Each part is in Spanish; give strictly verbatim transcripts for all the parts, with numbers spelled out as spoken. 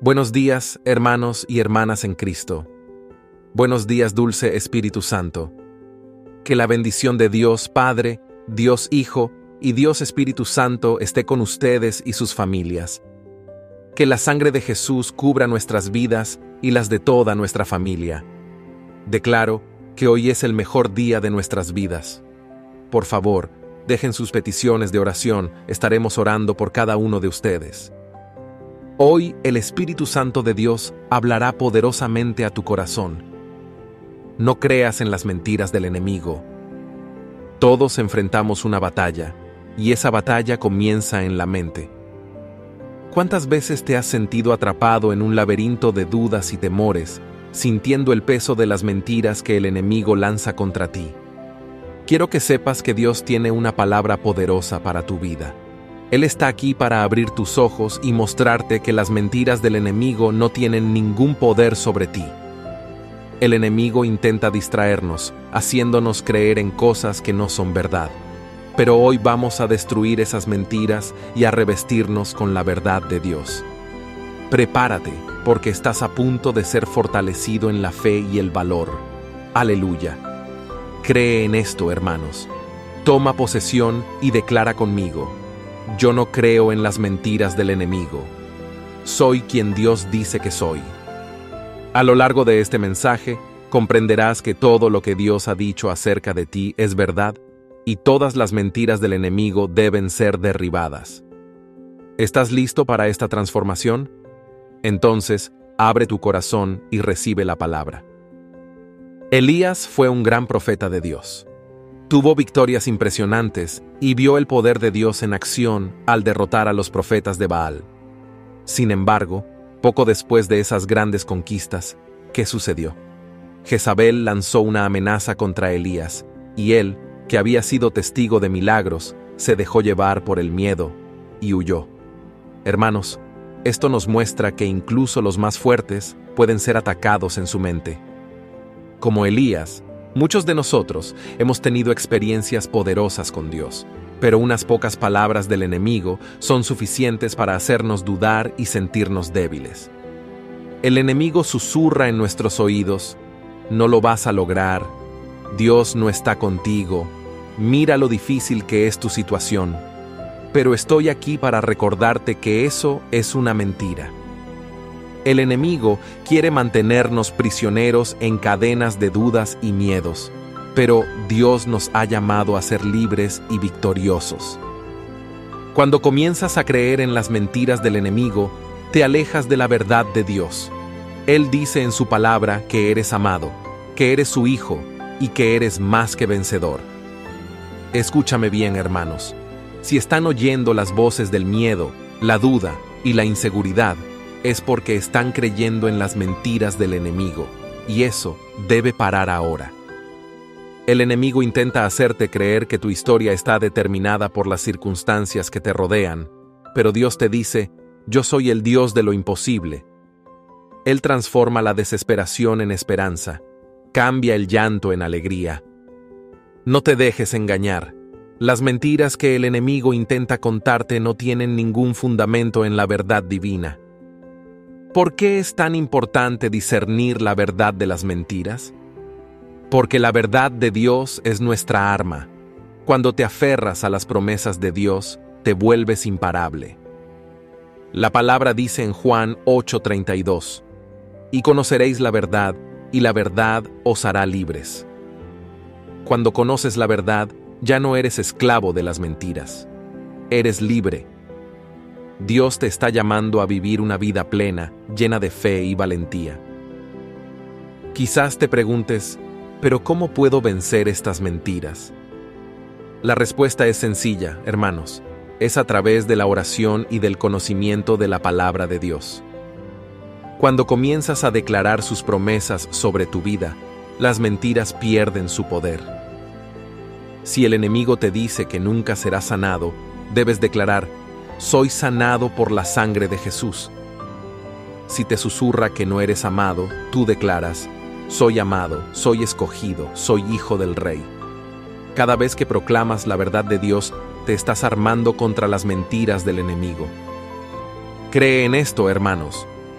Buenos días, hermanos y hermanas en Cristo. Buenos días, dulce Espíritu Santo. Que la bendición de Dios Padre, Dios Hijo y Dios Espíritu Santo esté con ustedes y sus familias. Que la sangre de Jesús cubra nuestras vidas y las de toda nuestra familia. Declaro que hoy es el mejor día de nuestras vidas. Por favor, dejen sus peticiones de oración, estaremos orando por cada uno de ustedes. Hoy el Espíritu Santo de Dios hablará poderosamente a tu corazón. No creas en las mentiras del enemigo. Todos enfrentamos una batalla, y esa batalla comienza en la mente. ¿Cuántas veces te has sentido atrapado en un laberinto de dudas y temores, sintiendo el peso de las mentiras que el enemigo lanza contra ti? Quiero que sepas que Dios tiene una palabra poderosa para tu vida. Él está aquí para abrir tus ojos y mostrarte que las mentiras del enemigo no tienen ningún poder sobre ti. El enemigo intenta distraernos, haciéndonos creer en cosas que no son verdad. Pero hoy vamos a destruir esas mentiras y a revestirnos con la verdad de Dios. Prepárate, porque estás a punto de ser fortalecido en la fe y el valor. Aleluya. Cree en esto, hermanos. Toma posesión y declara conmigo: yo no creo en las mentiras del enemigo. Soy quien Dios dice que soy. A lo largo de este mensaje, comprenderás que todo lo que Dios ha dicho acerca de ti es verdad, y todas las mentiras del enemigo deben ser derribadas. ¿Estás listo para esta transformación? Entonces, abre tu corazón y recibe la palabra. Elías fue un gran profeta de Dios. Tuvo victorias impresionantes y vio el poder de Dios en acción al derrotar a los profetas de Baal. Sin embargo, poco después de esas grandes conquistas, ¿qué sucedió? Jezabel lanzó una amenaza contra Elías, y él, que había sido testigo de milagros, se dejó llevar por el miedo y huyó. Hermanos, esto nos muestra que incluso los más fuertes pueden ser atacados en su mente. Como Elías, muchos de nosotros hemos tenido experiencias poderosas con Dios, pero unas pocas palabras del enemigo son suficientes para hacernos dudar y sentirnos débiles. El enemigo susurra en nuestros oídos: no lo vas a lograr, Dios no está contigo, mira lo difícil que es tu situación. Pero estoy aquí para recordarte que eso es una mentira. El enemigo quiere mantenernos prisioneros en cadenas de dudas y miedos, pero Dios nos ha llamado a ser libres y victoriosos. Cuando comienzas a creer en las mentiras del enemigo, te alejas de la verdad de Dios. Él dice en su palabra que eres amado, que eres su hijo y que eres más que vencedor. Escúchame bien, hermanos. Si están oyendo las voces del miedo, la duda y la inseguridad, es porque están creyendo en las mentiras del enemigo, y eso debe parar ahora. El enemigo intenta hacerte creer que tu historia está determinada por las circunstancias que te rodean, pero Dios te dice: yo soy el Dios de lo imposible. Él transforma la desesperación en esperanza, cambia el llanto en alegría. No te dejes engañar. Las mentiras que el enemigo intenta contarte no tienen ningún fundamento en la verdad divina. ¿Por qué es tan importante discernir la verdad de las mentiras? Porque la verdad de Dios es nuestra arma. Cuando te aferras a las promesas de Dios, te vuelves imparable. La palabra dice en Juan ocho treinta y dos: y conoceréis la verdad, y la verdad os hará libres. Cuando conoces la verdad, ya no eres esclavo de las mentiras. Eres libre. Dios te está llamando a vivir una vida plena, llena de fe y valentía. Quizás te preguntes: ¿pero cómo puedo vencer estas mentiras? La respuesta es sencilla, hermanos. Es a través de la oración y del conocimiento de la palabra de Dios. Cuando comienzas a declarar sus promesas sobre tu vida, las mentiras pierden su poder. Si el enemigo te dice que nunca serás sanado, debes declarar: soy sanado por la sangre de Jesús. Si te susurra que no eres amado, tú declaras: soy amado, soy escogido, soy hijo del Rey. Cada vez que proclamas la verdad de Dios, te estás armando contra las mentiras del enemigo. Cree en esto, hermanos.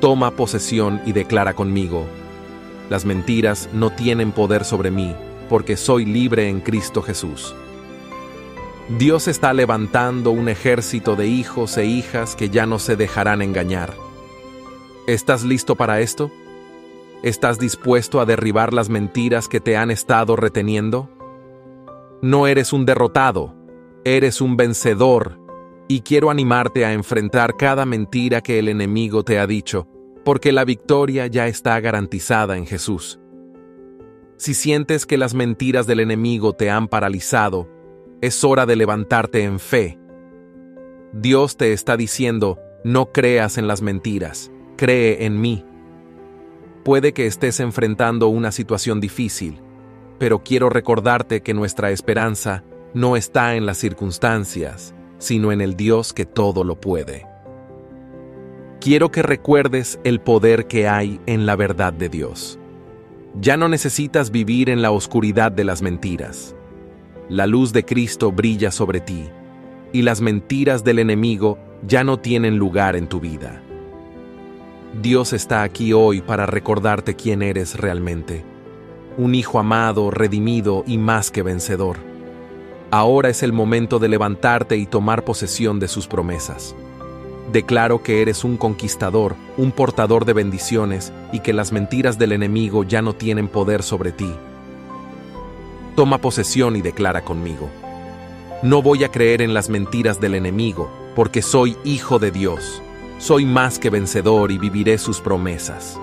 toma posesión y declara conmigo: las mentiras no tienen poder sobre mí, porque soy libre en Cristo Jesús. Dios está levantando un ejército de hijos e hijas que ya no se dejarán engañar. ¿Estás listo para esto? ¿Estás dispuesto a derribar las mentiras que te han estado reteniendo? No eres un derrotado, eres un vencedor, y quiero animarte a enfrentar cada mentira que el enemigo te ha dicho, porque la victoria ya está garantizada en Jesús. Si sientes que las mentiras del enemigo te han paralizado, es hora de levantarte en fe. Dios te está diciendo: no creas en las mentiras, cree en mí. Puede que estés enfrentando una situación difícil, pero quiero recordarte que nuestra esperanza no está en las circunstancias, sino en el Dios que todo lo puede. Quiero que recuerdes el poder que hay en la verdad de Dios. Ya no necesitas vivir en la oscuridad de las mentiras. La luz de Cristo brilla sobre ti, y las mentiras del enemigo ya no tienen lugar en tu vida. Dios está aquí hoy para recordarte quién eres realmente. Un hijo amado, redimido y más que vencedor. Ahora es el momento de levantarte y tomar posesión de sus promesas. Declaro que eres un conquistador, un portador de bendiciones, y que las mentiras del enemigo ya no tienen poder sobre ti. Toma posesión y declara conmigo: no voy a creer en las mentiras del enemigo, porque soy hijo de Dios. Soy más que vencedor y viviré sus promesas.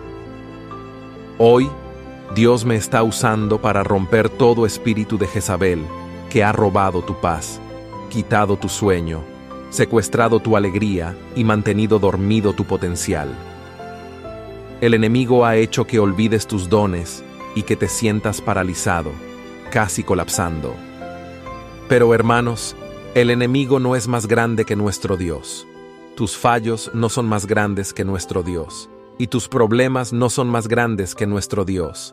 Hoy, Dios me está usando para romper todo espíritu de Jezabel que ha robado tu paz, quitado tu sueño, secuestrado tu alegría y mantenido dormido tu potencial. El enemigo ha hecho que olvides tus dones y que te sientas paralizado, casi colapsando. Pero hermanos, el enemigo no es más grande que nuestro Dios. Tus fallos no son más grandes que nuestro Dios, y tus problemas no son más grandes que nuestro Dios.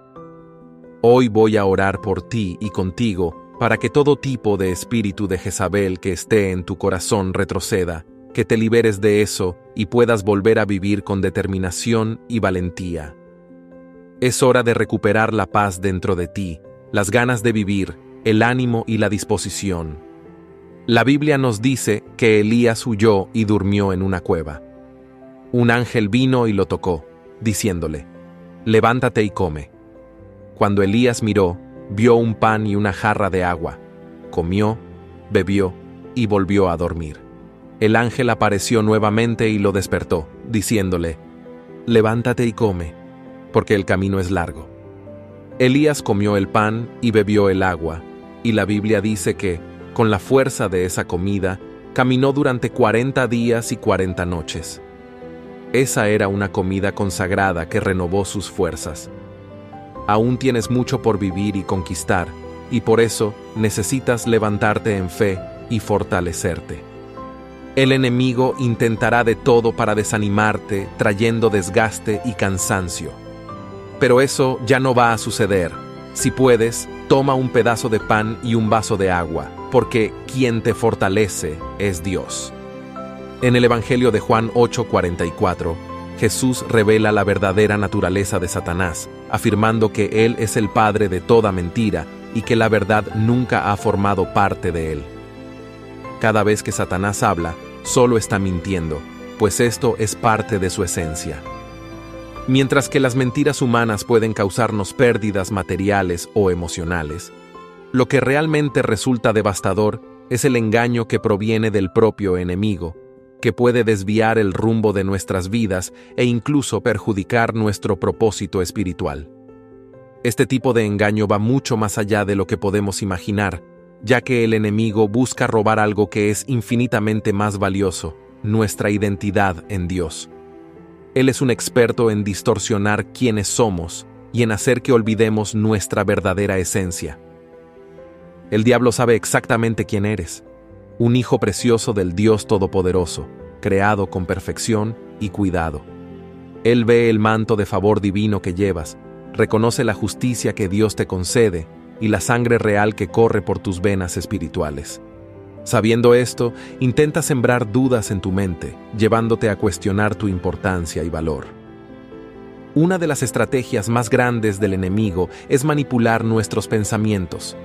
Hoy voy a orar por ti y contigo para que todo tipo de espíritu de Jezabel que esté en tu corazón retroceda, que te liberes de eso y puedas volver a vivir con determinación y valentía. Es hora de recuperar la paz dentro de ti, las ganas de vivir, el ánimo y la disposición. La Biblia nos dice que Elías huyó y durmió en una cueva. Un ángel vino y lo tocó, diciéndole: levántate y come. Cuando Elías miró, vio un pan y una jarra de agua. Comió, bebió y volvió a dormir. El ángel apareció nuevamente y lo despertó, diciéndole: levántate y come, porque el camino es largo. Elías comió el pan y bebió el agua, y la Biblia dice que, con la fuerza de esa comida, caminó durante cuarenta días y cuarenta noches. Esa era una comida consagrada que renovó sus fuerzas. Aún tienes mucho por vivir y conquistar, y por eso necesitas levantarte en fe y fortalecerte. El enemigo intentará de todo para desanimarte, trayendo desgaste y cansancio. Pero eso ya no va a suceder. Si puedes, toma un pedazo de pan y un vaso de agua, porque quien te fortalece es Dios. En el Evangelio de Juan ocho cuarenta y cuatro, Jesús revela la verdadera naturaleza de Satanás, afirmando que Él es el padre de toda mentira y que la verdad nunca ha formado parte de Él. Cada vez que Satanás habla, solo está mintiendo, pues esto es parte de su esencia. Mientras que las mentiras humanas pueden causarnos pérdidas materiales o emocionales, lo que realmente resulta devastador es el engaño que proviene del propio enemigo, que puede desviar el rumbo de nuestras vidas e incluso perjudicar nuestro propósito espiritual. Este tipo de engaño va mucho más allá de lo que podemos imaginar, ya que el enemigo busca robar algo que es infinitamente más valioso, nuestra identidad en Dios. Él es un experto en distorsionar quiénes somos y en hacer que olvidemos nuestra verdadera esencia. El diablo sabe exactamente quién eres, un hijo precioso del Dios Todopoderoso, creado con perfección y cuidado. Él ve el manto de favor divino que llevas, reconoce la justicia que Dios te concede y la sangre real que corre por tus venas espirituales. Sabiendo esto, intenta sembrar dudas en tu mente, llevándote a cuestionar tu importancia y valor. Una de las estrategias más grandes del enemigo es manipular nuestros pensamientos.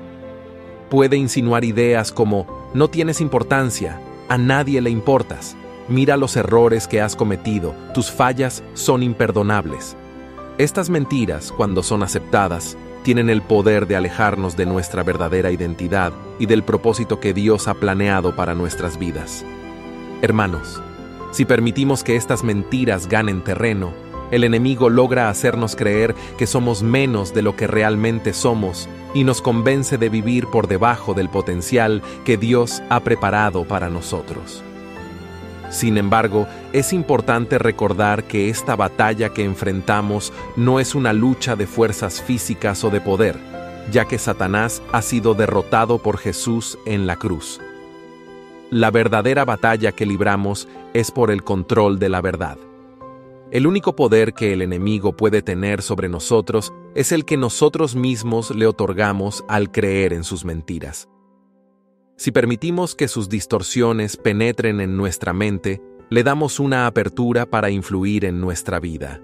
Puede insinuar ideas como: no tienes importancia, a nadie le importas, mira los errores que has cometido, tus fallas son imperdonables. Estas mentiras, cuando son aceptadas, tienen el poder de alejarnos de nuestra verdadera identidad y del propósito que Dios ha planeado para nuestras vidas. Hermanos, si permitimos que estas mentiras ganen terreno, el enemigo logra hacernos creer que somos menos de lo que realmente somos y nos convence de vivir por debajo del potencial que Dios ha preparado para nosotros. Sin embargo, es importante recordar que esta batalla que enfrentamos no es una lucha de fuerzas físicas o de poder, ya que Satanás ha sido derrotado por Jesús en la cruz. La verdadera batalla que libramos es por el control de la verdad. El único poder que el enemigo puede tener sobre nosotros es el que nosotros mismos le otorgamos al creer en sus mentiras. Si permitimos que sus distorsiones penetren en nuestra mente, le damos una apertura para influir en nuestra vida.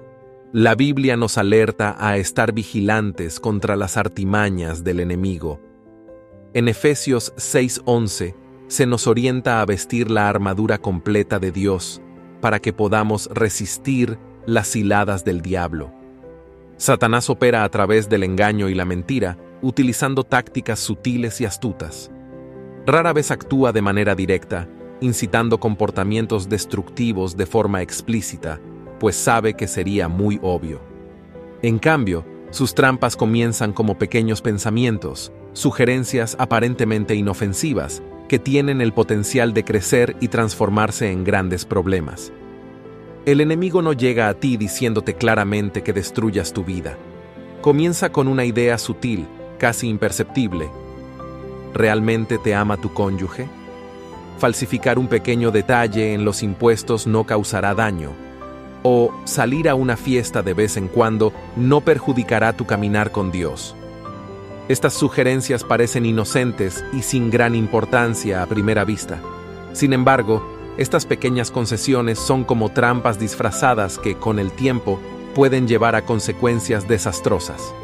La Biblia nos alerta a estar vigilantes contra las artimañas del enemigo. En Efesios seis once se nos orienta a vestir la armadura completa de Dios para que podamos resistir las ciladas del diablo. Satanás opera a través del engaño y la mentira, utilizando tácticas sutiles y astutas. Rara vez actúa de manera directa, incitando comportamientos destructivos de forma explícita, pues sabe que sería muy obvio. En cambio, sus trampas comienzan como pequeños pensamientos, sugerencias aparentemente inofensivas, que tienen el potencial de crecer y transformarse en grandes problemas. El enemigo no llega a ti diciéndote claramente que destruyas tu vida. Comienza con una idea sutil, casi imperceptible. ¿Realmente te ama tu cónyuge? Falsificar un pequeño detalle en los impuestos no causará daño. O salir a una fiesta de vez en cuando no perjudicará tu caminar con Dios. Estas sugerencias parecen inocentes y sin gran importancia a primera vista. Sin embargo, estas pequeñas concesiones son como trampas disfrazadas que, con el tiempo, pueden llevar a consecuencias desastrosas.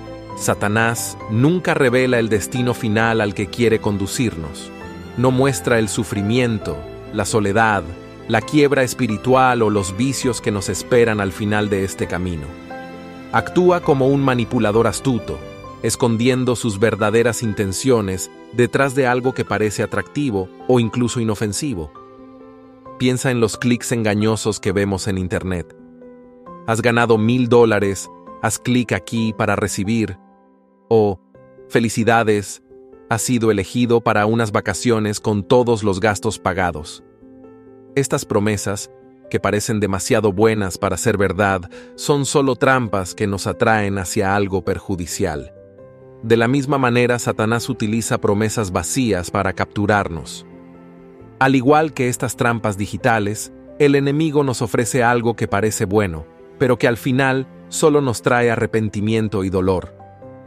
Satanás nunca revela el destino final al que quiere conducirnos. No muestra el sufrimiento, la soledad, la quiebra espiritual o los vicios que nos esperan al final de este camino. Actúa como un manipulador astuto, escondiendo sus verdaderas intenciones detrás de algo que parece atractivo o incluso inofensivo. Piensa en los clics engañosos que vemos en Internet. Has ganado mil dólares, haz clic aquí para recibir. O, felicidades, has sido elegido para unas vacaciones con todos los gastos pagados. Estas promesas, que parecen demasiado buenas para ser verdad, son solo trampas que nos atraen hacia algo perjudicial. De la misma manera, Satanás utiliza promesas vacías para capturarnos. Al igual que estas trampas digitales, el enemigo nos ofrece algo que parece bueno, pero que al final solo nos trae arrepentimiento y dolor.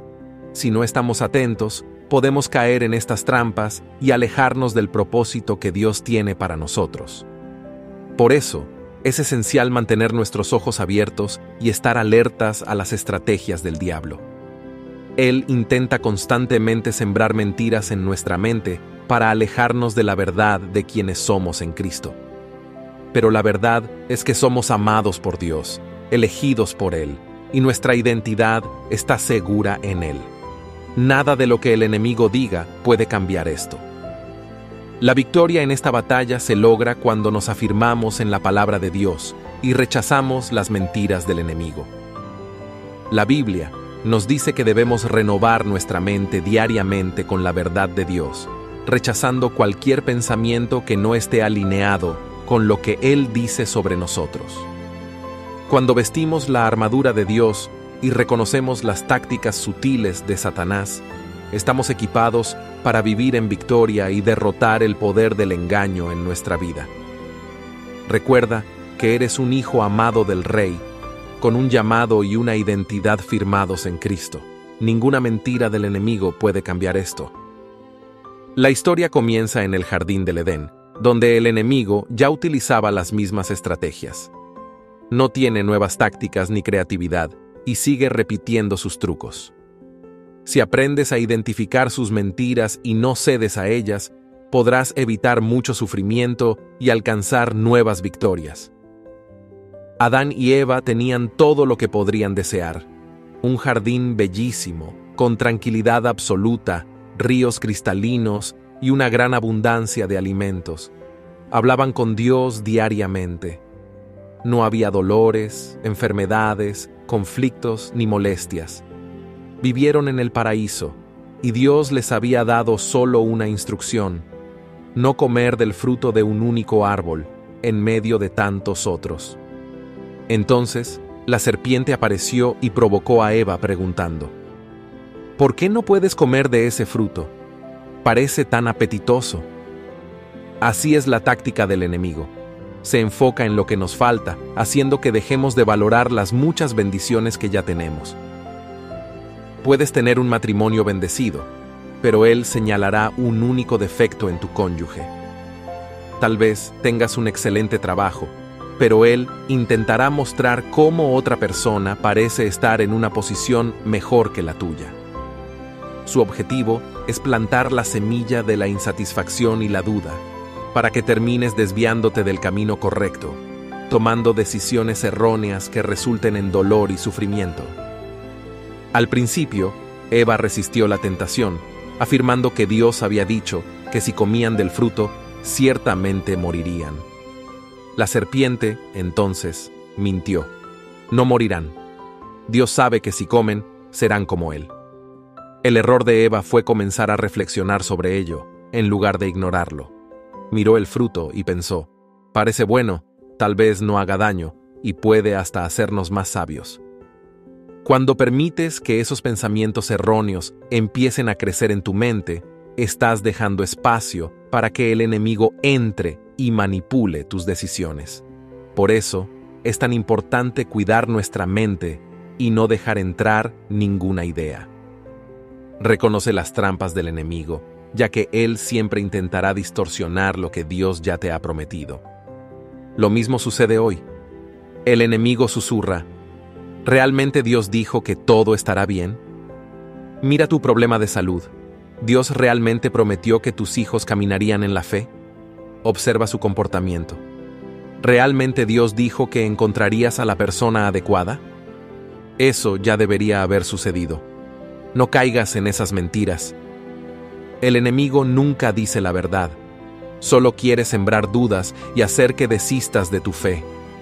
Si no estamos atentos, podemos caer en estas trampas y alejarnos del propósito que Dios tiene para nosotros. Por eso, es esencial mantener nuestros ojos abiertos y estar alertas a las estrategias del diablo. Él intenta constantemente sembrar mentiras en nuestra mente para alejarnos de la verdad de quienes somos en Cristo. Pero la verdad es que somos amados por Dios, elegidos por Él, y nuestra identidad está segura en Él. Nada de lo que el enemigo diga puede cambiar esto. La victoria en esta batalla se logra cuando nos afirmamos en la palabra de Dios y rechazamos las mentiras del enemigo. La Biblia nos dice que debemos renovar nuestra mente diariamente con la verdad de Dios, rechazando cualquier pensamiento que no esté alineado con lo que Él dice sobre nosotros. Cuando vestimos la armadura de Dios y reconocemos las tácticas sutiles de Satanás, estamos equipados para vivir en victoria y derrotar el poder del engaño en nuestra vida. Recuerda que eres un hijo amado del Rey, con un llamado y una identidad firmados en Cristo. Ninguna mentira del enemigo puede cambiar esto. La historia comienza en el jardín del Edén, donde el enemigo ya utilizaba las mismas estrategias. No tiene nuevas tácticas ni creatividad y sigue repitiendo sus trucos. Si aprendes a identificar sus mentiras y no cedes a ellas, podrás evitar mucho sufrimiento y alcanzar nuevas victorias. Adán y Eva tenían todo lo que podrían desear. Un jardín bellísimo, con tranquilidad absoluta, ríos cristalinos y una gran abundancia de alimentos. Hablaban con Dios diariamente. No había dolores, enfermedades, conflictos ni molestias. Vivieron en el paraíso, y Dios les había dado solo una instrucción: no comer del fruto de un único árbol, en medio de tantos otros. Entonces, la serpiente apareció y provocó a Eva preguntando: ¿por qué no puedes comer de ese fruto? Parece tan apetitoso. Así es la táctica del enemigo. Se enfoca en lo que nos falta, haciendo que dejemos de valorar las muchas bendiciones que ya tenemos. Puedes tener un matrimonio bendecido, pero él señalará un único defecto en tu cónyuge. Tal vez tengas un excelente trabajo, pero él intentará mostrar cómo otra persona parece estar en una posición mejor que la tuya. Su objetivo es plantar la semilla de la insatisfacción y la duda, para que termines desviándote del camino correcto, tomando decisiones erróneas que resulten en dolor y sufrimiento. Al principio, Eva resistió la tentación, afirmando que Dios había dicho que si comían del fruto, ciertamente morirían. La serpiente, entonces, mintió. No morirán. Dios sabe que si comen, serán como Él. El error de Eva fue comenzar a reflexionar sobre ello, en lugar de ignorarlo. Miró el fruto y pensó: parece bueno, tal vez no haga daño, y puede hasta hacernos más sabios. Cuando permites que esos pensamientos erróneos empiecen a crecer en tu mente, estás dejando espacio para que el enemigo entre y manipule tus decisiones. Por eso, es tan importante cuidar nuestra mente y no dejar entrar ninguna idea. Reconoce las trampas del enemigo, ya que él siempre intentará distorsionar lo que Dios ya te ha prometido. Lo mismo sucede hoy. El enemigo susurra: ¿realmente Dios dijo que todo estará bien? Mira tu problema de salud. ¿Dios realmente prometió que tus hijos caminarían en la fe? Observa su comportamiento. ¿Realmente Dios dijo que encontrarías a la persona adecuada? Eso ya debería haber sucedido. No caigas en esas mentiras. El enemigo nunca dice la verdad. Solo quiere sembrar dudas y hacer que desistas de tu fe.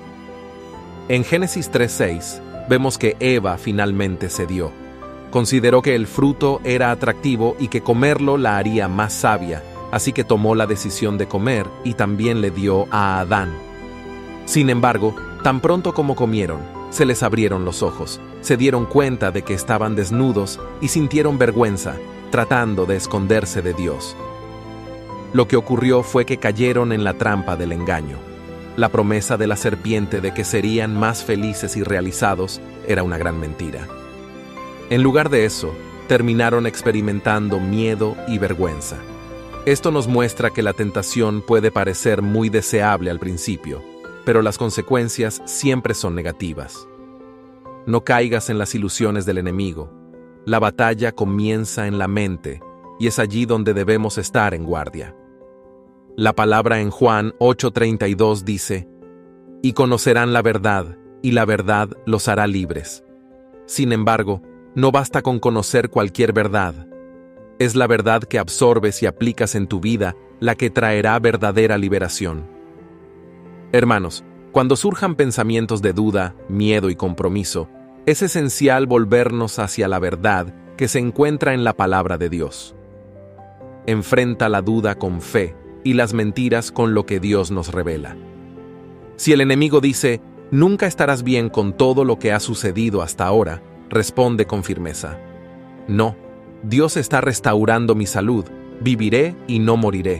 En Génesis tres seis, vemos que Eva finalmente cedió. Consideró que el fruto era atractivo y que comerlo la haría más sabia, así que tomó la decisión de comer y también le dio a Adán. Sin embargo, tan pronto como comieron, se les abrieron los ojos, se dieron cuenta de que estaban desnudos y sintieron vergüenza, tratando de esconderse de Dios. Lo que ocurrió fue que cayeron en la trampa del engaño. La promesa de la serpiente de que serían más felices y realizados era una gran mentira. En lugar de eso, terminaron experimentando miedo y vergüenza. Esto nos muestra que la tentación puede parecer muy deseable al principio, pero las consecuencias siempre son negativas. No caigas en las ilusiones del enemigo. La batalla comienza en la mente, y es allí donde debemos estar en guardia. La palabra en Juan ocho treinta y dos dice: «Y conocerán la verdad, y la verdad los hará libres». Sin embargo, no basta con conocer cualquier verdad. Es la verdad que absorbes y aplicas en tu vida la que traerá verdadera liberación. Hermanos, cuando surjan pensamientos de duda, miedo y compromiso, es esencial volvernos hacia la verdad que se encuentra en la palabra de Dios. Enfrenta la duda con fe y las mentiras con lo que Dios nos revela. Si el enemigo dice: «Nunca estarás bien con todo lo que ha sucedido hasta ahora», responde con firmeza: «No, Dios está restaurando mi salud, viviré y no moriré».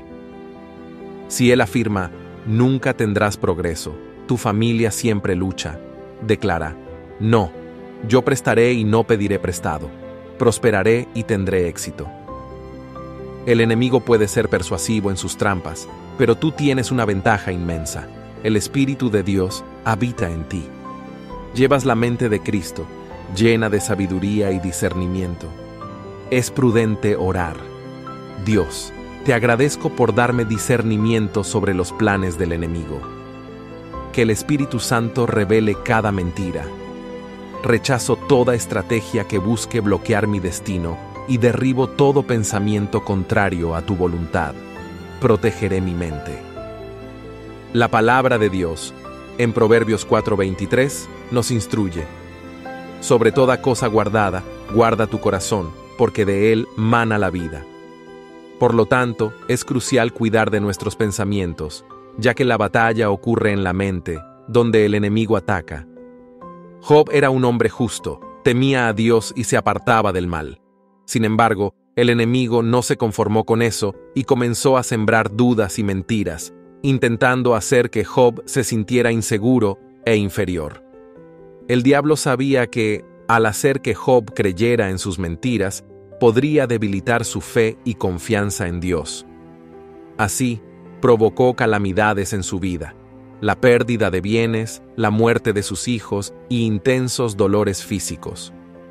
Si él afirma: «Nunca tendrás progreso, tu familia siempre lucha», declara: «No, yo prestaré y no pediré prestado, prosperaré y tendré éxito». El enemigo puede ser persuasivo en sus trampas, pero tú tienes una ventaja inmensa. El Espíritu de Dios habita en ti. Llevas la mente de Cristo, llena de sabiduría y discernimiento. Es prudente orar. Dios, te agradezco por darme discernimiento sobre los planes del enemigo. Que el Espíritu Santo revele cada mentira. Rechazo toda estrategia que busque bloquear mi destino y derribo todo pensamiento contrario a tu voluntad. Protegeré mi mente. La palabra de Dios, en Proverbios cuatro veintitrés, nos instruye. Sobre toda cosa guardada, guarda tu corazón, porque de él mana la vida. Por lo tanto, es crucial cuidar de nuestros pensamientos, ya que la batalla ocurre en la mente, donde el enemigo ataca. Job era un hombre justo, temía a Dios y se apartaba del mal. Sin embargo, el enemigo no se conformó con eso y comenzó a sembrar dudas y mentiras, intentando hacer que Job se sintiera inseguro e inferior. El diablo sabía que, al hacer que Job creyera en sus mentiras, podría debilitar su fe y confianza en Dios. Así, provocó calamidades en su vida, la pérdida de bienes, la muerte de sus hijos y intensos dolores físicos.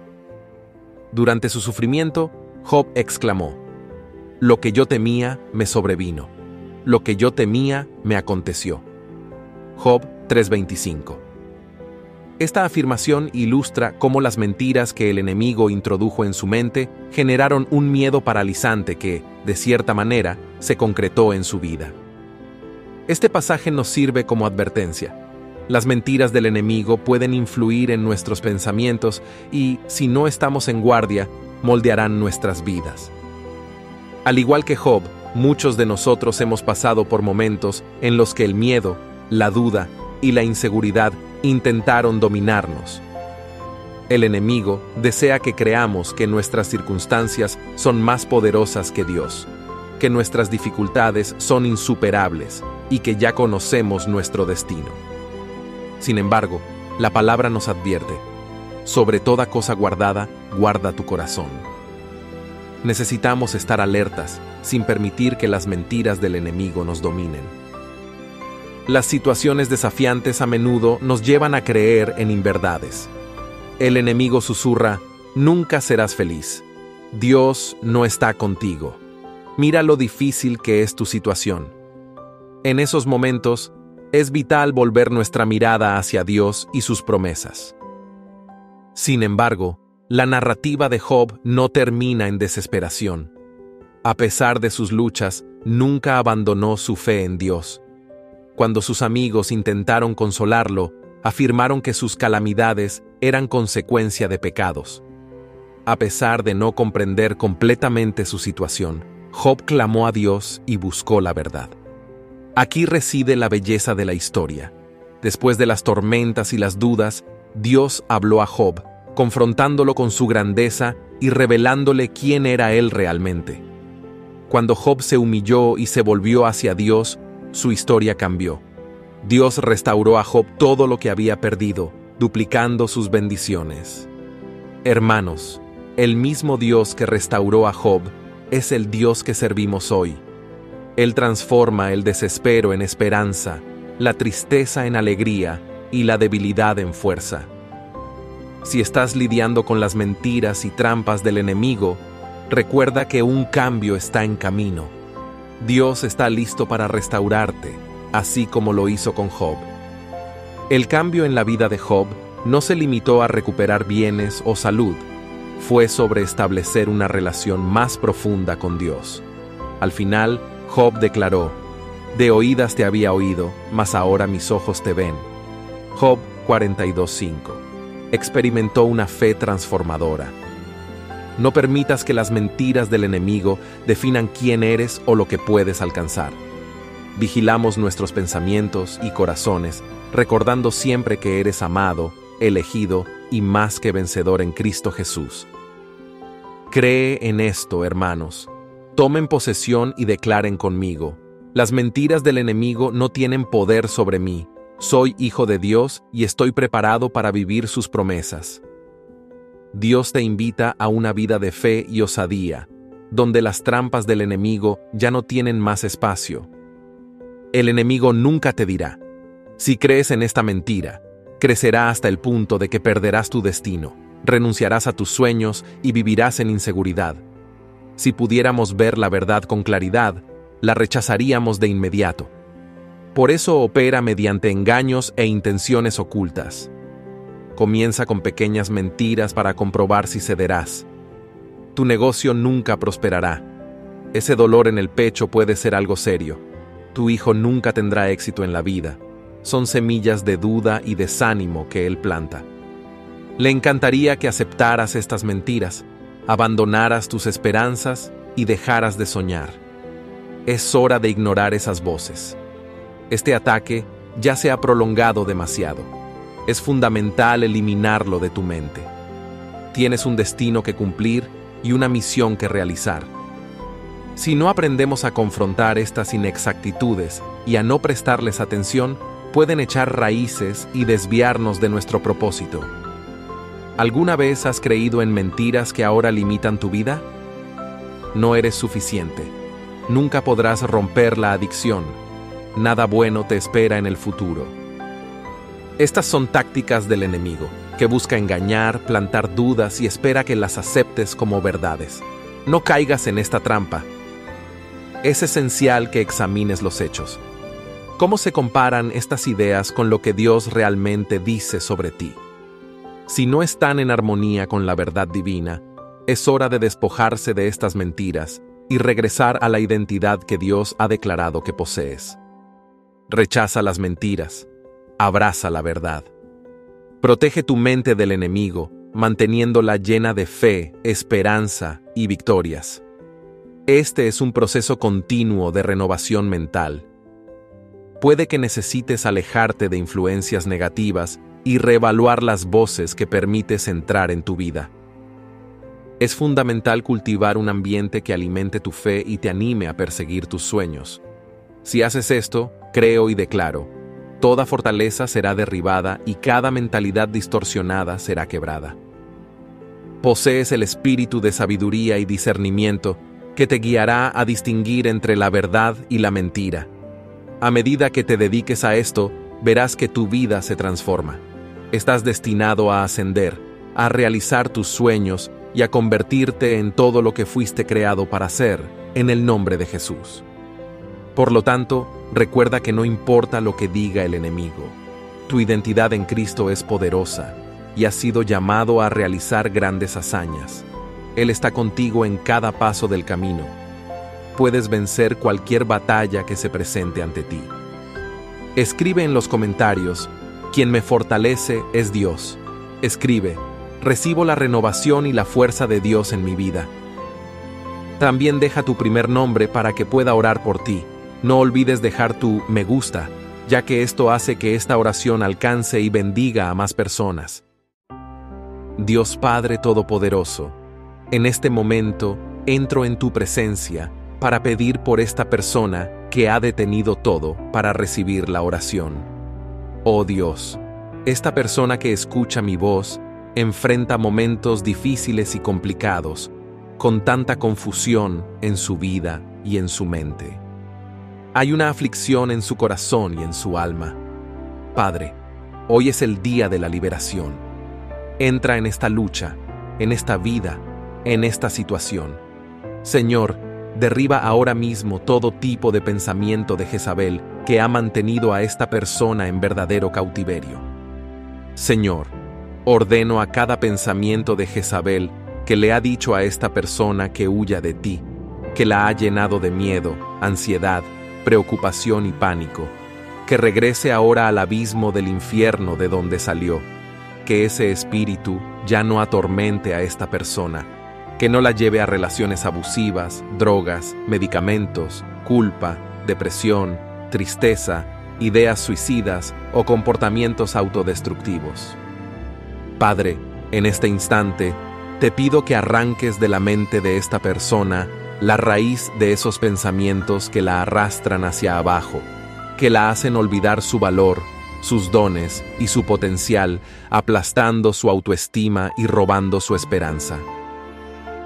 Durante su sufrimiento, Job exclamó: «Lo que yo temía me sobrevino, lo que yo temía me aconteció». Job tres veinticinco. Esta afirmación ilustra cómo las mentiras que el enemigo introdujo en su mente generaron un miedo paralizante que, de cierta manera, se concretó en su vida. Este pasaje nos sirve como advertencia. Las mentiras del enemigo pueden influir en nuestros pensamientos y, si no estamos en guardia, moldearán nuestras vidas. Al igual que Job, muchos de nosotros hemos pasado por momentos en los que el miedo, la duda y la inseguridad intentaron dominarnos. El enemigo desea que creamos que nuestras circunstancias son más poderosas que Dios, que nuestras dificultades son insuperables y que ya conocemos nuestro destino. Sin embargo, la palabra nos advierte: sobre toda cosa guardada, guarda tu corazón. Necesitamos estar alertas, sin permitir que las mentiras del enemigo nos dominen. Las situaciones desafiantes a menudo nos llevan a creer en inverdades. El enemigo susurra: nunca serás feliz. Dios no está contigo. Mira lo difícil que es tu situación. En esos momentos, es vital volver nuestra mirada hacia Dios y sus promesas. Sin embargo, la narrativa de Job no termina en desesperación. A pesar de sus luchas, nunca abandonó su fe en Dios. Cuando sus amigos intentaron consolarlo, afirmaron que sus calamidades eran consecuencia de pecados. A pesar de no comprender completamente su situación, Job clamó a Dios y buscó la verdad. Aquí reside la belleza de la historia. Después de las tormentas y las dudas, Dios habló a Job, confrontándolo con su grandeza y revelándole quién era él realmente. Cuando Job se humilló y se volvió hacia Dios, su historia cambió. Dios restauró a Job todo lo que había perdido, duplicando sus bendiciones. Hermanos, el mismo Dios que restauró a Job es el Dios que servimos hoy. Él transforma el desespero en esperanza, la tristeza en alegría y la debilidad en fuerza. Si estás lidiando con las mentiras y trampas del enemigo, recuerda que un cambio está en camino. Dios está listo para restaurarte, así como lo hizo con Job. El cambio en la vida de Job no se limitó a recuperar bienes o salud, fue sobre establecer una relación más profunda con Dios. Al final, Job declaró: «De oídas te había oído, mas ahora mis ojos te ven». Job cuarenta y dos cinco. Experimentó una fe transformadora. No permitas que las mentiras del enemigo definan quién eres o lo que puedes alcanzar. Vigilamos nuestros pensamientos y corazones, recordando siempre que eres amado, elegido y más que vencedor en Cristo Jesús. Cree en esto, hermanos. Tomen posesión y declaren conmigo: las mentiras del enemigo no tienen poder sobre mí. Soy hijo de Dios y estoy preparado para vivir sus promesas. Dios te invita a una vida de fe y osadía. donde las trampas del enemigo ya no tienen más espacio. El enemigo nunca te dirá: si crees en esta mentira, crecerá hasta el punto de que perderás tu destino, renunciarás a tus sueños y vivirás en inseguridad. Si pudiéramos ver la verdad con claridad, la rechazaríamos de inmediato. Por eso opera mediante engaños e intenciones ocultas. Comienza con pequeñas mentiras para comprobar si cederás. Tu negocio nunca prosperará. Ese dolor en el pecho puede ser algo serio. Tu hijo nunca tendrá éxito en la vida. Son semillas de duda y desánimo que él planta. Le encantaría que aceptaras estas mentiras, abandonaras tus esperanzas y dejaras de soñar. Es hora de ignorar esas voces. Este ataque ya se ha prolongado demasiado. Es fundamental eliminarlo de tu mente. Tienes un destino que cumplir y una misión que realizar. Si no aprendemos a confrontar estas inexactitudes y a no prestarles atención, pueden echar raíces y desviarnos de nuestro propósito. ¿Alguna vez has creído en mentiras que ahora limitan tu vida? No eres suficiente. Nunca podrás romper la adicción. Nada bueno te espera en el futuro. Estas son tácticas del enemigo, que busca engañar, plantar dudas y espera que las aceptes como verdades. No caigas en esta trampa. Es esencial que examines los hechos. ¿Cómo se comparan estas ideas con lo que Dios realmente dice sobre ti? Si no están en armonía con la verdad divina, es hora de despojarse de estas mentiras y regresar a la identidad que Dios ha declarado que posees. Rechaza las mentiras. Abraza la verdad. Protege tu mente del enemigo, manteniéndola llena de fe, esperanza y victorias. Este es un proceso continuo de renovación mental. Puede que necesites alejarte de influencias negativas y reevaluar las voces que permites entrar en tu vida. Es fundamental cultivar un ambiente que alimente tu fe y te anime a perseguir tus sueños. Si haces esto, creo y declaro, toda fortaleza será derribada y cada mentalidad distorsionada será quebrada. Posees el espíritu de sabiduría y discernimiento que te guiará a distinguir entre la verdad y la mentira. A medida que te dediques a esto, verás que tu vida se transforma. Estás destinado a ascender, a realizar tus sueños y a convertirte en todo lo que fuiste creado para ser, en el nombre de Jesús. Por lo tanto, recuerda que no importa lo que diga el enemigo. Tu identidad en Cristo es poderosa y has sido llamado a realizar grandes hazañas. Él está contigo en cada paso del camino. Puedes vencer cualquier batalla que se presente ante ti. Escribe en los comentarios: quien me fortalece es Dios. Escribe: recibo la renovación y la fuerza de Dios en mi vida. También deja tu primer nombre para que pueda orar por ti. No olvides dejar tu me gusta, ya que esto hace que esta oración alcance y bendiga a más personas. Dios Padre Todopoderoso, en este momento entro en tu presencia para pedir por esta persona que ha detenido todo para recibir la oración. Oh Dios, esta persona que escucha mi voz enfrenta momentos difíciles y complicados, con tanta confusión en su vida y en su mente. Hay una aflicción en su corazón y en su alma. Padre, hoy es el día de la liberación. Entra en esta lucha, en esta vida, en esta situación. Señor, derriba ahora mismo todo tipo de pensamiento de Jezabel que ha mantenido a esta persona en verdadero cautiverio. Señor, ordeno a cada pensamiento de Jezabel que le ha dicho a esta persona que huya de ti, que la ha llenado de miedo, ansiedad, preocupación y pánico, que regrese ahora al abismo del infierno de donde salió, que ese espíritu ya no atormente a esta persona, que no la lleve a relaciones abusivas, drogas, medicamentos, culpa, depresión, tristeza, ideas suicidas o comportamientos autodestructivos. Padre, en este instante, te pido que arranques de la mente de esta persona la raíz de esos pensamientos que la arrastran hacia abajo, que la hacen olvidar su valor, sus dones y su potencial, aplastando su autoestima y robando su esperanza.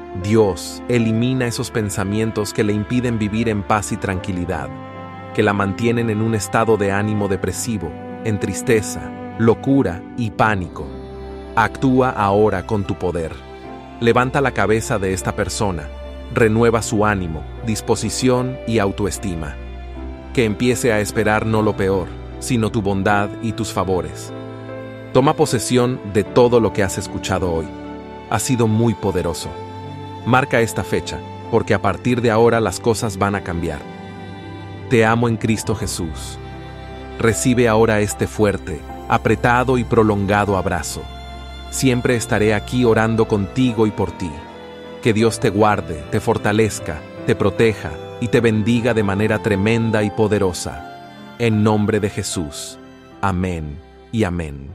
Dios, elimina esos pensamientos que le impiden vivir en paz y tranquilidad, que la mantienen en un estado de ánimo depresivo, en tristeza, locura y pánico. Actúa ahora con tu poder. Levanta la cabeza de esta persona, renueva su ánimo, disposición y autoestima. Que empiece a esperar no lo peor, sino tu bondad y tus favores. Toma posesión de todo lo que has escuchado hoy. Ha sido muy poderoso. Marca esta fecha, porque a partir de ahora las cosas van a cambiar. Te amo en Cristo Jesús. Recibe ahora este fuerte, apretado y prolongado abrazo. Siempre estaré aquí orando contigo y por ti. Que Dios te guarde, te fortalezca, te proteja y te bendiga de manera tremenda y poderosa. En nombre de Jesús. Amén y amén.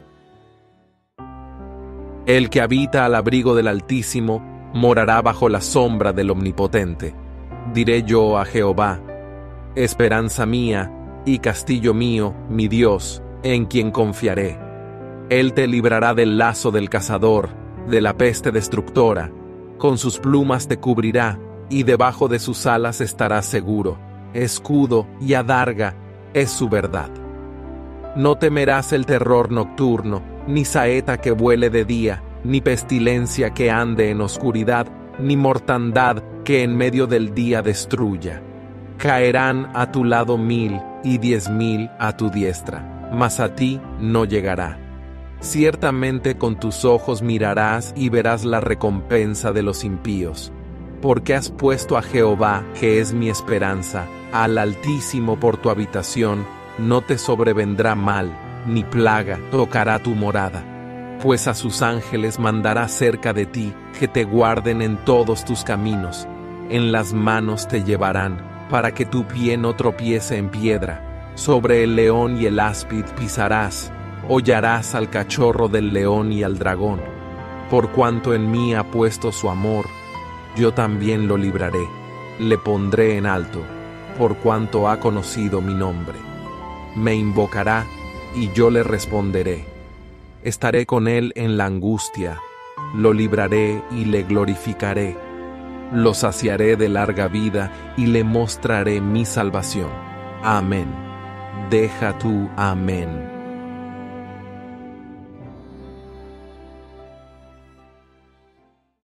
El que habita al abrigo del Altísimo morará bajo la sombra del Omnipotente. Diré yo a Jehová: esperanza mía y castillo mío, mi Dios, en quien confiaré. Él te librará del lazo del cazador, de la peste destructora. Con sus plumas te cubrirá, y debajo de sus alas estarás seguro. Escudo y adarga es su verdad. No temerás el terror nocturno, ni saeta que vuele de día, ni pestilencia que ande en oscuridad, ni mortandad que en medio del día destruya. Caerán a tu lado mil y diez mil a tu diestra, mas a ti no llegará. Ciertamente con tus ojos mirarás y verás la recompensa de los impíos. Porque has puesto a Jehová, que es mi esperanza, al Altísimo por tu habitación, no te sobrevendrá mal, ni plaga tocará tu morada. Pues a sus ángeles mandará cerca de ti, que te guarden en todos tus caminos. En las manos te llevarán, para que tu pie no tropiece en piedra. Sobre el león y el áspid pisarás, hollarás al cachorro del león y al dragón. Por cuanto en mí ha puesto su amor, yo también lo libraré, le pondré en alto, por cuanto ha conocido mi nombre. Me invocará, y yo le responderé. Estaré con él en la angustia, lo libraré y le glorificaré. Lo saciaré de larga vida y le mostraré mi salvación. Amén. Deja tú, amén.